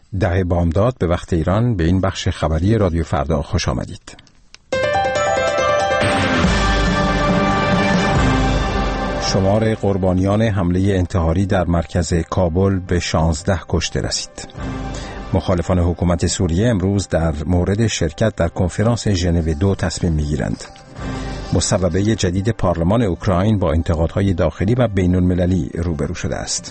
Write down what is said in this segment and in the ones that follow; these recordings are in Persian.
10 بامداد به وقت ایران به این بخش خبری رادیو فردا خوش آمدید. شمار قربانیان حمله انتحاری در مرکز کابل به 16 کشته رسید. مخالفان حکومت سوریه امروز در مورد شرکت در کنفرانس ژنو 2 تصمیم می‌گیرند. مصوبه جدید پارلمان اوکراین با انتقادهای داخلی و بین‌المللی روبرو شده است.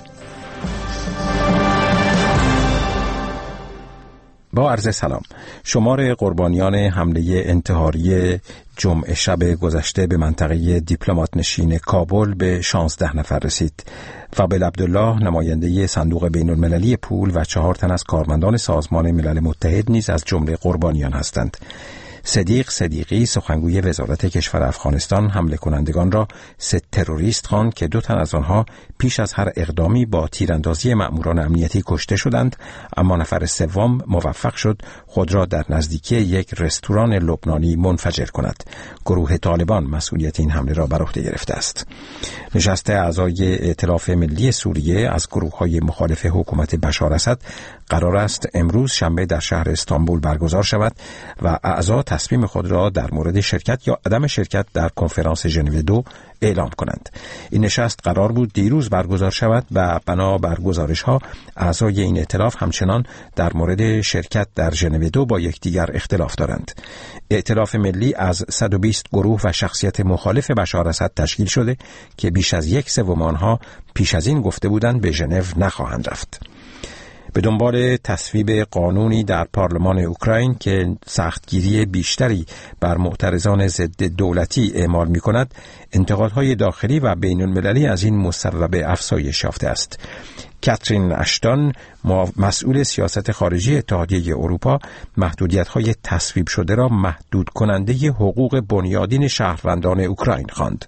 با عرض سلام. شمار قربانیان حمله انتحاری جمعه شب گذشته به منطقه دیپلمات نشین کابل به 16 نفر رسید. فابل عبدالله نماینده صندوق بین‌المللی پول و 4 تن از کارمندان سازمان ملل متحد نیز از جمله قربانیان هستند. صدیق صدیقی سخنگوی وزارت کشور افغانستان حمله کنندگان را 3 تروریست خواند که 2 تن از آنها پیش از هر اقدامی با تیراندازی مأموران امنیتی کشته شدند، اما نفر سوم موفق شد خود را در نزدیکی یک رستوران لبنانی منفجر کند. گروه طالبان مسئولیت این حمله را بر عهده گرفته است. نشست اعضای ائتلاف ملی سوریه از گروه‌های مخالف حکومت بشار اسد قرار است امروز شنبه در شهر استانبول برگزار شود و اعضا تصمیم خود را در مورد شرکت یا عدم شرکت در کنفرانس ژنو 2 اعلام کنند. این نشست قرار بود دیروز برگزار شود و بنا بر گزارش‌ها اعضای این ائتلاف همچنان در مورد شرکت در ژنو 2 با یکدیگر اختلاف دارند. ائتلاف ملی از 120 گروه و شخصیت مخالف بشار اسد تشکیل شده که بیش از 1/3 آنها پیش از این گفته بودند به ژنو نخواهند رفت. به دنبال تصویب قانونی در پارلمان اوکراین که سختگیری بیشتری بر معترضان ضد دولتی اعمال می کند، انتقادهای داخلی و بین المللی از این مصوبه افزایش یافته است. کاترین اشتون مسئول سیاست خارجی اتحادیه اروپا محدودیت‌های تصویب شده را محدود کننده حقوق بنیادین شهروندان اوکراین خواند.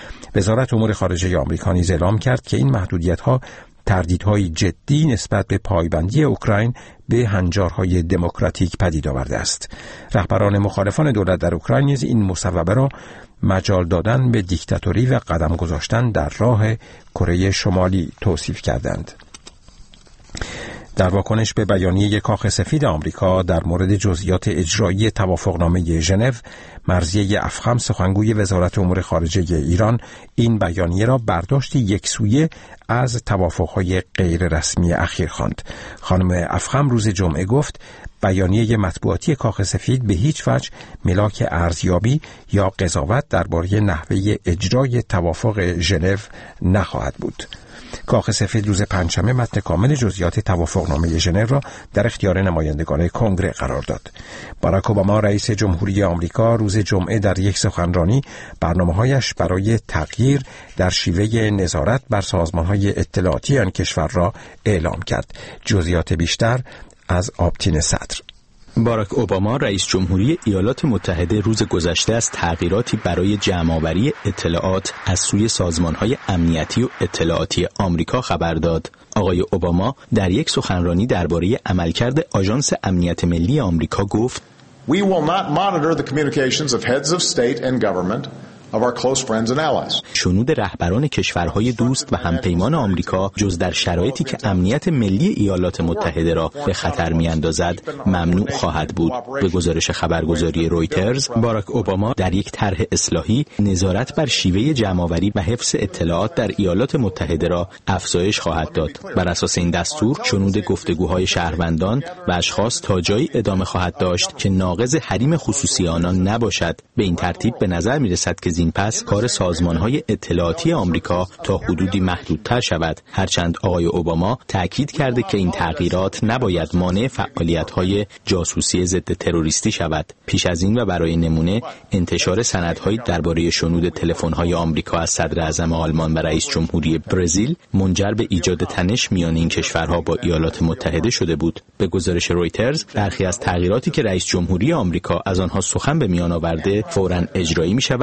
وزارت امور خارجه آمریکا نیز اعلام کرد که این محدودیت‌ها تردیدهای جدی نسبت به پایبندی اوکراین به هنجارهای دموکراتیک پدید آورده است. رهبران مخالفان دولت در اوکراین نیز این مصوبه را مجال دادن به دیکتاتوری و قدم گذاشتن در راه کره شمالی توصیف کردند. در واکنش به بیانیه کاخ سفید آمریکا در مورد جزئیات اجرایی توافقنامه ژنو، مرضیه افخم سخنگوی وزارت امور خارجه ایران این بیانیه را برداشتی یکسویه از توافقهای غیر رسمی اخیر خواند. خانم افخم روز جمعه گفت بیانیه مطبوعاتی کاخ سفید به هیچ وجه ملاک ارزیابی یا قضاوت درباره نحوه اجرای توافق ژنو نخواهد بود. کاخ سفید روز پنجشنبه متن کامل جزئیات توافقنامه ژنو را در اختیار نمایندگان کنگره قرار داد. باراک اوباما رئیس جمهوری آمریکا روز جمعه در یک سخنرانی برنامه‌هایش برای تغییر در شیوه نظارت بر سازمان‌های اطلاعاتی آن کشور را اعلام کرد. جزئیات بیشتر از آبتین صدر. باراک اوباما رئیس جمهوری ایالات متحده روز گذشته از تغییراتی برای جمع‌آوری اطلاعات از سوی سازمان‌های امنیتی و اطلاعاتی آمریکا خبر داد. آقای اوباما در یک سخنرانی درباره عملکرد آژانس امنیت ملی آمریکا گفت: We will not monitor the communications of heads of state and government of our close friends and allies. شنود رهبران کشورهای دوست و همپیمان آمریکا جز در شرایطی که امنیت ملی ایالات متحده را به خطر می‌اندازد ممنوع خواهد بود. به گزارش خبرگزاری رویترز، باراک اوباما در یک طرح اصلاحی نظارت بر شیوه جمع‌آوری و حفظ اطلاعات در ایالات متحده را افزایش خواهد داد. بر اساس این دستور، شنود گفتگوهای شهروندان و اشخاص تا جایی ادامه خواهد داشت که ناقض حریم خصوصی آنان نباشد. به این ترتیب به نظر می‌رسد که این پس کار سازمان‌های اطلاعاتی آمریکا تا حدودی محدودتر شود، هرچند آقای اوباما تأکید کرده که این تغییرات نباید مانع فعالیت‌های جاسوسی ضد تروریستی شود. پیش از این و برای نمونه انتشار سندهای درباره شنود تلفن‌های آمریکا از صدر اعظم آلمان و رئیس جمهوری برزیل منجر به ایجاد تنش میان این کشورها با ایالات متحده شده بود. به گزارش رویترز، برخی از تغییراتی که رئیس جمهوری آمریکا از آنها سخن به میان آورده فوراً اجرایی می‌شود.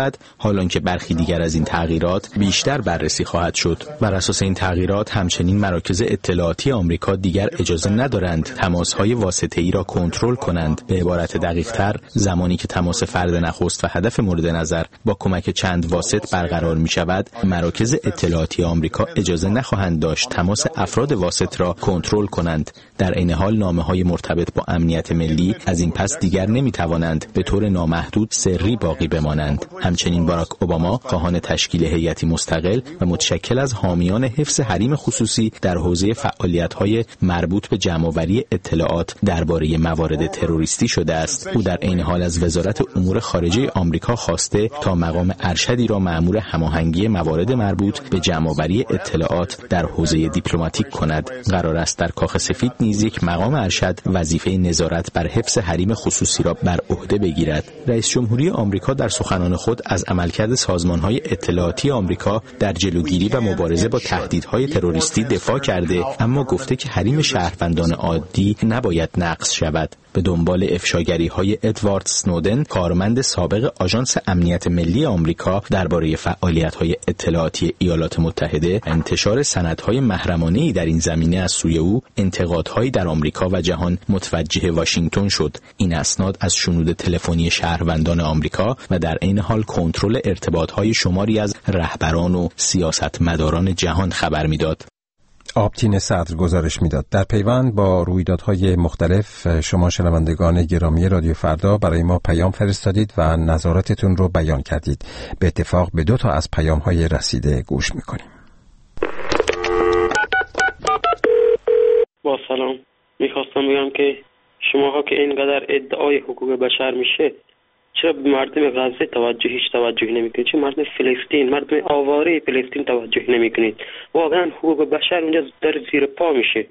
حالانکه برخی دیگر از این تغییرات بیشتر بررسی خواهد شد. بر اساس این تغییرات همچنین مراکز اطلاعاتی آمریکا دیگر اجازه ندارند تماس‌های واسطه‌ای را کنترل کنند. به عبارت دقیق‌تر، زمانی که تماس فرد نخست و هدف مورد نظر با کمک چند واسط برقرار می‌شود، مراکز اطلاعاتی آمریکا اجازه نخواهند داشت تماس افراد واسط را کنترل کنند. در این حال نامه‌های مرتبط با امنیت ملی از این پس دیگر نمی‌توانند به طور نامحدود سری باقی بمانند. همچنین باراک اوباما خواهان تشکیل هیئتی مستقل و متشکل از حامیان حفظ حریم خصوصی در حوزه فعالیت‌های مربوط به جمع‌آوری اطلاعات درباره موارد تروریستی شده است. او در این حال از وزارت امور خارجه آمریکا خواسته تا مقام ارشدی را مأمور هماهنگی موارد مربوط به جمع‌آوری اطلاعات در حوزه دیپلماتیک کند. قرار است در کاخ سفید نیز یک مقام ارشد وظیفه نظارت بر حفظ حریم خصوصی را بر عهده بگیرد. رئیس جمهوری آمریکا در سخنان خود از عملکرد سازمان‌های اطلاعاتی آمریکا در جلوگیری و مبارزه با تهدیدهای تروریستی دفاع کرده، اما گفته که حریم شهروندان عادی نباید نقض شود. به دنبال افشاگری‌های ادوارد سنودن، کارمند سابق آژانس امنیت ملی آمریکا درباره فعالیت‌های اطلاعاتی ایالات متحده، انتشار سندهای محرمانه‌ای در این زمینه از سوی او، انتقادهایی در آمریکا و جهان متوجه واشنگتن شد. این اسناد از شنود تلفنی شهروندان آمریکا و در عین حال کنترل ارتباط‌های شماری از رهبران و سیاستمداران جهان خبر می‌داد. آبتین صدر گزارش میداد. در پیوند با رویدادهای مختلف شما شنوندگان گرامی رادیو فردا برای ما پیام فرستادید و نظراتتون رو بیان کردید. به اتفاق به 2 تا از پیام‌های رسیده گوش میکنیم. با سلام، میخواستم بگم که شماها که اینقدر ادعای حقوق بشر میشه، چرا به مردم غزه هیچ توجهی نمیکنید؟ چرا مردم فلسطین، مردم آواره فلسطین توجه نمیکنید؟ واقعا حقوق بشر اونجا در زیر پا میشه.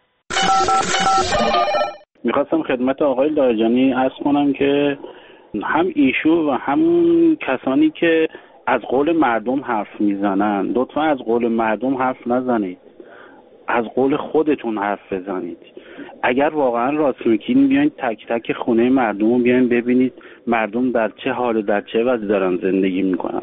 میخواستم خدمت آقای لاریجانی عرض کنم که هم ایشو و همون کسانی که از قول مردم حرف میزنن، لطفا از قول مردم حرف نزنید، از قول خودتون حرف بزنید. اگر واقعا راست میگین بیاین تک تک خونه مردم رو بیاین ببینید مردم در چه حال و در چه وضعی دارن زندگی میکنن.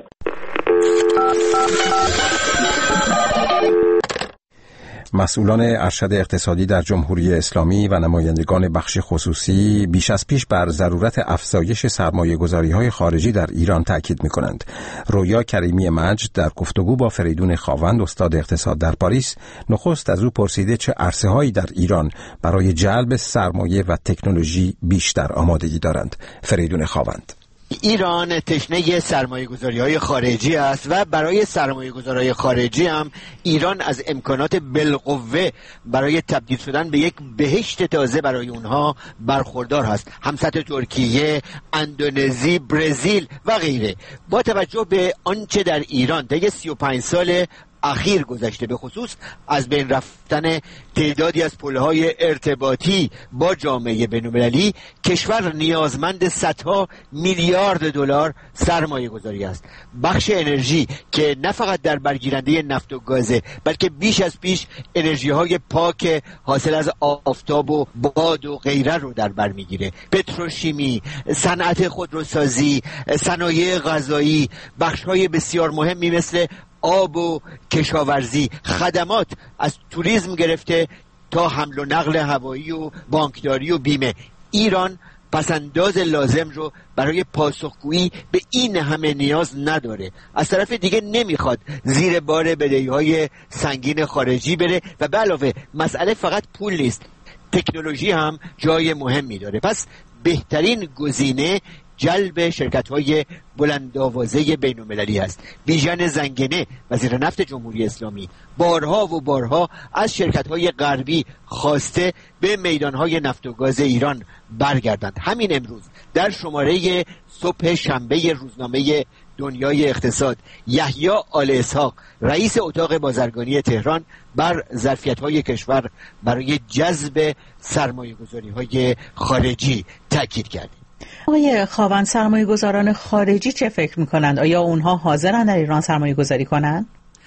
مسئولان ارشد اقتصادی در جمهوری اسلامی و نمایندگان بخش خصوصی بیش از پیش بر ضرورت افزایش سرمایه‌گذاری‌های خارجی در ایران تاکید می‌کنند. رویا کریمی مجد در گفتگو با فریدون خاوند استاد اقتصاد در پاریس نخست از او پرسیده چه عرصه‌هایی در ایران برای جلب سرمایه و تکنولوژی بیشتر آمادگی دارند. فریدون خاوند: ایران تشنه سرمایه‌گذاری‌های خارجی است و برای سرمایه‌گذاری‌های خارجی هم ایران از امکانات بالقوه برای تبدیل شدن به یک بهشت تازه برای اونها برخوردار هست. همسط ترکیه، اندونزی، برزیل و غیره. با توجه به آنچه در ایران طی 35 سال اخیر گذشته، به خصوص از بین رفتن تعدادی از پل‌های ارتباطی با جامعه بین‌المللی، کشور نیازمند صدها میلیارد دلار سرمایه گذاری است. بخش انرژی که نه فقط در برگیرنده نفت و گازه، بلکه بیش از پیش انرژی‌های پاک حاصل از آفتاب و باد و غیره رو در بر میگیره. پتروشیمی، صنعت خودروسازی، صنایع غذایی، بخش‌های بسیار مهمی مثل آب و کشاورزی، خدمات از توریسم گرفته تا حمل و نقل هوایی و بانکداری و بیمه. ایران پسنداز لازم رو برای پاسخگویی به این همه نیاز نداره. از طرف دیگه نمیخواد زیر بار بدهی‌های سنگین خارجی بره و به علاوه مسئله فقط پول نیست، تکنولوژی هم جای مهمی داره. پس بهترین گزینه جلب شرکت‌های بلندآوازه بین‌المللی است. بیژن زنگنه، وزیر نفت جمهوری اسلامی، بارها و بارها از شرکت‌های غربی خواسته به میدان‌های نفت و گاز ایران برگردند. همین امروز در شماره صبح شنبه روزنامه دنیای اقتصاد، یحیی آل اسحاق، رئیس اتاق بازرگانی تهران، بر ظرفیت‌های کشور برای جذب سرمایه‌گذاری‌های خارجی تاکید کرد. آقای خاوند، سرمایه گذاران خارجی چه فکر میکنند؟ آیا اونها حاضرن در ایران سرمایه گذاری کنند؟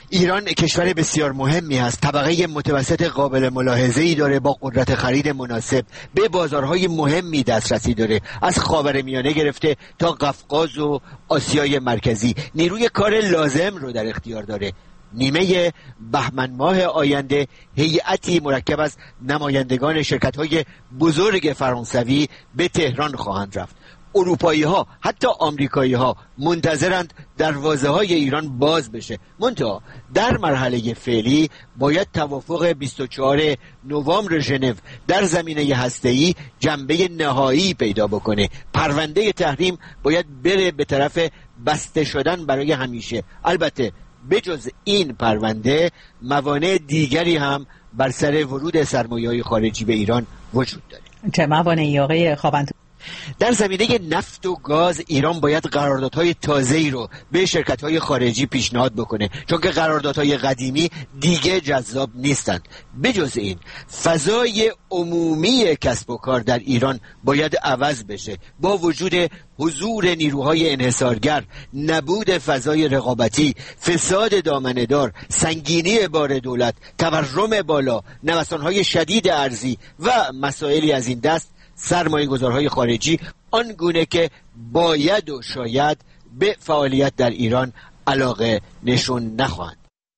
ایران کشور بسیار مهمی است. طبقه متوسط قابل ملاحظه‌ای داره، با قدرت خرید مناسب، به بازارهای مهمی دسترسی داره، از خاورمیانه گرفته تا قفقاز و آسیای مرکزی. نیروی کار لازم رو در اختیار داره. نیمه بهمن ماه آینده هیئتی مرکب از نمایندگان شرکت‌های بزرگ فرانسوی به تهران خواهند رفت. اروپایی ها، حتی آمریکایی ها منتظرند دروازه های ایران باز بشه. منتها در مرحله فعلی باید توافق 24 نوامبر ژنو در زمینه هسته‌ای جنبه نهایی پیدا بکنه. پرونده تحریم باید بره به طرف بسته شدن برای همیشه. البته بجز این پرونده موانع دیگری هم بر سر ورود سرمایه‌های خارجی به ایران وجود داره. چه موانعی آقای خوابند؟ در زمینه نفت و گاز ایران باید قراردادهای تازه‌ای رو به شرکت‌های خارجی پیشنهاد بکنه، چون که قراردادهای قدیمی دیگه جذاب نیستند. بجز این فضای عمومی کسب و کار در ایران باید عوض بشه. با وجود حضور نیروهای انحصارگر، نبود فضای رقابتی، فساد دامنه‌دار، سنگینی بار دولت، تورم بالا، نوسان‌های شدید ارزی و مسائلی از این دست، سرمایه‌گذارهای خارجی آنگونه که باید و شاید به فعالیت در ایران علاقه نشون نخواهند.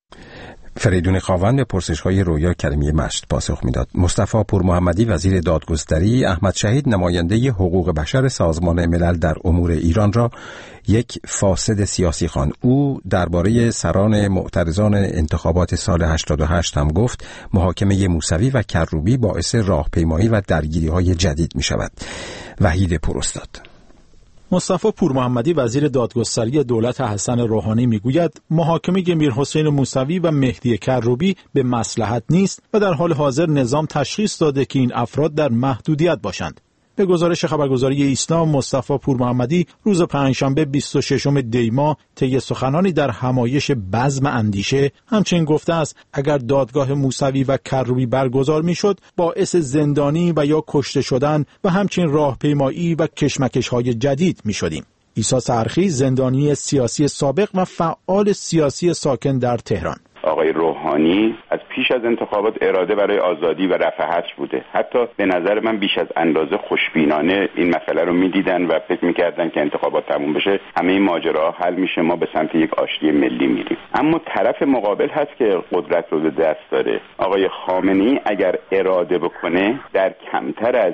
فریدون خاوند به پرسش‌های رویا کریمی مشت پاسخ میداد. مصطفی پورمحمدی وزیر دادگستری، احمد شهید نماینده حقوق بشر سازمان ملل در امور ایران را یک فاسد سیاسی خواند. او درباره سران معترضان انتخابات سال 88 هم گفت محاکمه موسوی و کروبی باعث راهپیمایی و درگیری‌های جدید می‌شود. وحید پوراستاد. مصطفی پورمحمدی وزیر دادگستری دولت حسن روحانی میگوید محاکمه میرحسین موسوی و مهدی کروبی به مصلحت نیست و در حال حاضر نظام تشخیص داده که این افراد در محدودیت باشند. به گزارش خبرگزاری ایسنا، مصطفی پورمحمدی روز پنجشنبه 26 دی ماه طی سخنانی در همایش بزم اندیشه همچنین گفته است اگر دادگاه موسوی و کروبی برگزار میشد باعث زندانی و یا کشته شدن و همچنین راهپیمایی و کشمکش‌های جدید میشدیم. عیسی سرخی زندانی سیاسی سابق و فعال سیاسی ساکن در تهران: آقای روحانی از پیش از انتخابات اراده برای آزادی و رفع حجر بوده. حتی به نظر من بیش از اندازه خوشبینانه این مسئله رو میدیدن و فکر میکردن که انتخابات تموم بشه همه این ماجراها حل میشه، ما به سمت یک آشتی ملی میریم. اما طرف مقابل هست که قدرت رو به دست داره. آقای خامنه‌ای اگر اراده بکنه در کمتر از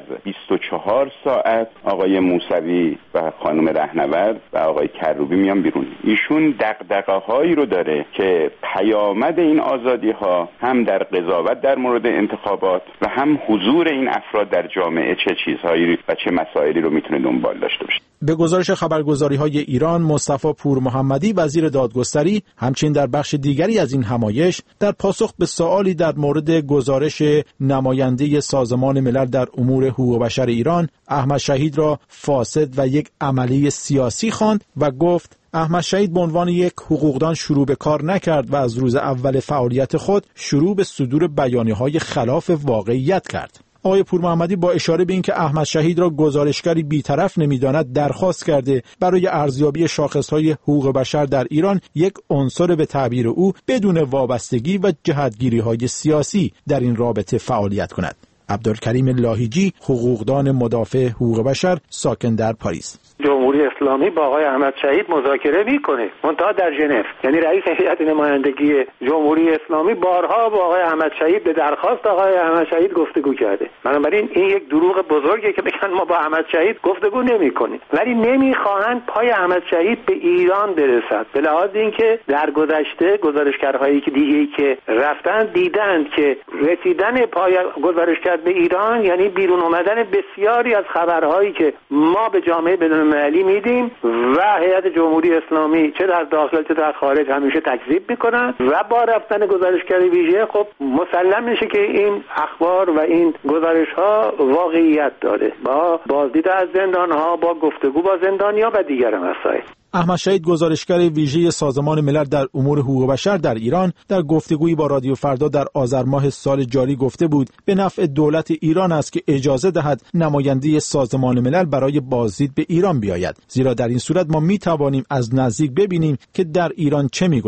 24 ساعت آقای موسوی و خانم رهنورد و آقای کروبی میان بیرون. ایشون دغدغه‌هایی رو داره که پیامد این آزادی‌ها هم در قضاوت در مورد انتخابات و هم حضور این افراد در جامعه چه چیزهایی و چه مسائلی رو میتونه دنبال داشته باشه. به گزارش خبرگزاری‌های ایران، مصطفی پورمحمدی وزیر دادگستری همچنین در بخش دیگری از این همایش در پاسخ به سوالی در مورد گزارش نماینده سازمان ملل در امور حقوق بشر ایران احمد شهید را فاسد و یک عملی سیاسی خواند و گفت احمد شهید به عنوان یک حقوقدان شروع به کار نکرد و از روز اول فعالیت خود شروع به صدور بیانیه‌های خلاف واقعیت کرد. آقای پورمحمدی با اشاره به اینکه احمد شهید را گزارشگری بی‌طرف نمی‌داند درخواست کرده برای ارزیابی شاخص‌های حقوق بشر در ایران یک عنصر به تعبیر او بدون وابستگی و جهتگیری‌های سیاسی در این رابطه فعالیت کند. عبدالکریم لاهیجی، حقوقدان مدافع حقوق بشر ساکن در پاریس: جمهوری اسلامی با آقای احمد شهید مذاکره میکنه، منتها در ژنو. یعنی رئیس هیئت نمایندگی جمهوری اسلامی بارها با آقای احمد شهید به درخواست آقای احمد شهید گفتگو کرده. بنابراین این یک دروغ بزرگه که بگن ما با احمد شهید گفتگو نمیکنیم، ولی نمیخواهند پای احمد شهید به ایران برسد. به لحاظ اینکه در گذشته گزارشگرهایی که دیگه‌ای که رفتن دیدند که رسیدن پای گزارشگر به ایران یعنی بیرون اومدن بسیاری از خبرهایی که ما به جامعه بین‌المللی میدیم و هیئت جمهوری اسلامی چه در داخل چه در خارج همیشه تکذیب میکنن و با رفتن گزارشگر ویژه خب مسلم میشه که این اخبار و این گزارش ها واقعیت داره، با بازدید از زندان ها، با گفتگو با زندانیا و دیگر مسائل. احمد شهید گزارشگر ویژه سازمان ملل در امور حقوق بشر در ایران در گفتگویی با رادیو فردا در آذر ماه سال جاری گفته بود به نفع دولت ایران است که اجازه دهد نماینده سازمان ملل برای بازدید به ایران بیاید، زیرا در این صورت ما می توانیم از نزدیک ببینیم که در ایران چه می‌گذرد.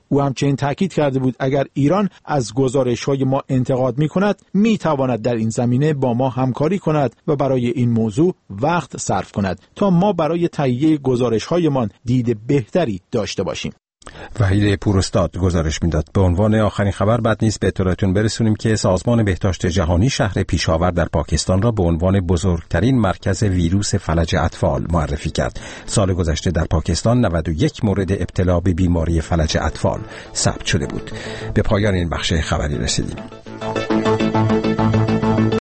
او همچنین تاکید کرده بود اگر ایران از گزارش‌های ما انتقاد می‌کند می‌تواند در این زمینه با ما همکاری کند و برای این موضوع وقت صرف کند تا ما برای تهیه گزارش‌هایمان دید بهتری داشته باشیم. وحید پوراستاد گزارش میداد. به عنوان آخرین خبر بعد نیست به اطلاعتون برسونیم که سازمان بهداشت جهانی شهر پیشاور در پاکستان را به عنوان بزرگترین مرکز ویروس فلج اطفال معرفی کرد. سال گذشته در پاکستان 91 مورد ابتلا به بیماری فلج اطفال ثبت شده بود. به پایان این بخش خبری رسیدیم.